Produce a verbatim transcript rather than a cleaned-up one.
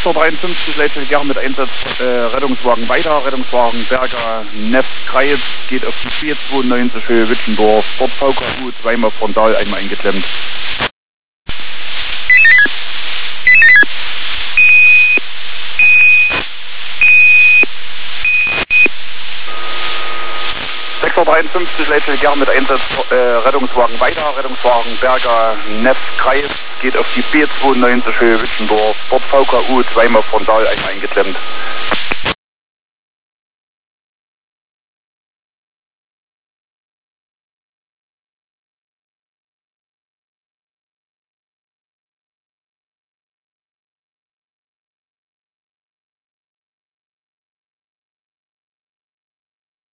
sechs Uhr dreiundfünfzig, Leitstelle mit Einsatz, äh, Rettungswagen weiter, Rettungswagen Berger, Neff, Kreis, geht auf die vier zweiundneunzig Höhe Witschendorf, dort V K U, zweimal frontal, einmal eingeklemmt. sechs Uhr dreiundfünfzig, Leitstelle mit Einsatz, äh, Rettungswagen weiter, Rettungswagen Berger, Neff, Kreis, geht auf die vier zweiundneunzig Höhe Witschendorf, dort V K U, zweimal frontal, einmal eingeklemmt.